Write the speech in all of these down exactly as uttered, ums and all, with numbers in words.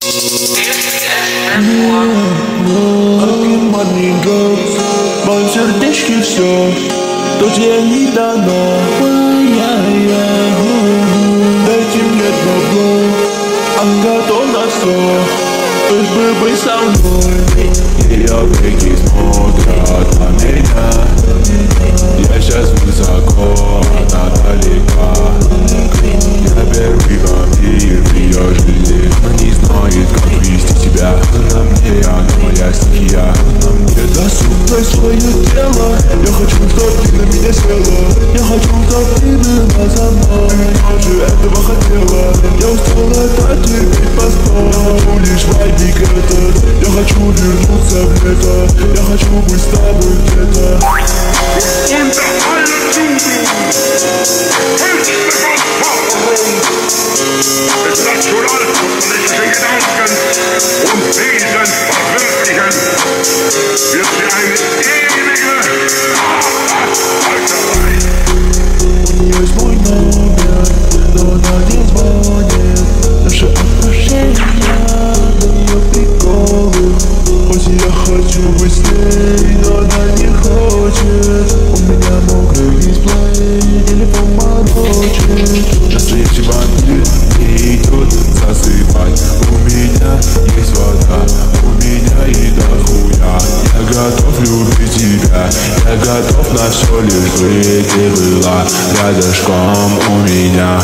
Money drugs, в моем сердечке все, то тебе не дано. Дайте мне бабло, он готов на все, лишь бы быть со мной. Ее веки смотрят на меня, я сейчас высоко, она далека. Я первый вампир в ее жизни, она не знает, как вести себя. Она мне, она моя стихия, она мне даст сухое свое тело. Я хочу, чтоб ты на меня села, я хочу, чтоб ты была за мной. Тоже этого хотела, я устала так терпеть постом. Я хочу лишь вайбик этот, я хочу вернуться в лето, я хочу быть с тобой где-то. Des nationalsozialistischen Gedanken und Wesen verwirklichen, wird sie eine ewige Arbeiterei. У нее есть мой номер, но она не звонит. Наши отношения, для нее приколы. Хоть я хочу быть с ней, но она не хочет. У меня мокрый дисплей, телефон морочит. Настоящий бандит не идет засыпать. У меня есть вода, у меня еда хуя. Я готов любить тебя, я готов на все, лишь бы ты была рядышком у меня.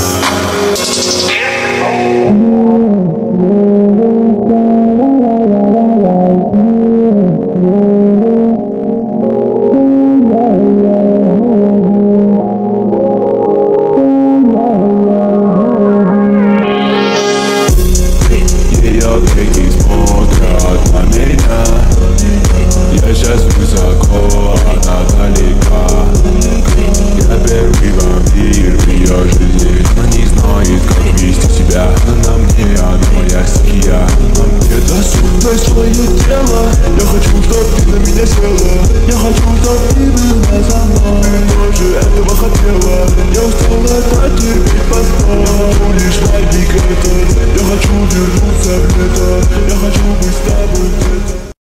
Веки смотрят на меня, я сейчас высоко, она далека. Я первый вампир в ее жизни, она не знает, как вести себя. Она мне, она моя стихия, она мне даст сухое свое тело. Я хочу, чтоб ты на меня села, я хочу, чтоб ты была за мной. Тоже этого хотела, я устала так терпеть постом. Я хочу лишь вайбик этот, я хочу вернуться в лето, я хочу быть с тобой где-то.